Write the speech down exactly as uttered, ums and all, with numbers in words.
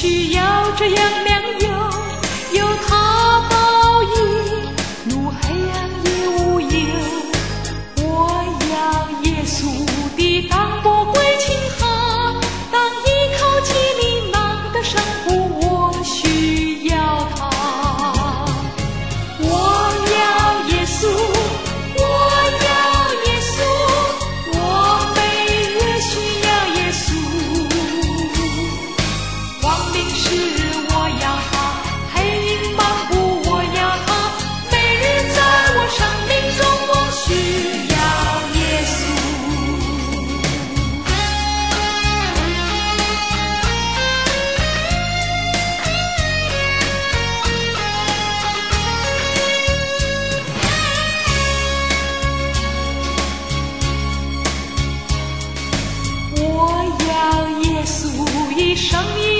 需要这样良友，有他保佑，怒黑暗也无忧。我要耶稣的当波归情哈，当依靠其里囊的生活，我需要他。我要耶稣，我要耶稣，我每月需要耶稣。光明时我要他，黑影漫步我要他，每日在我生命中我需要耶稣。我要耶稣以生命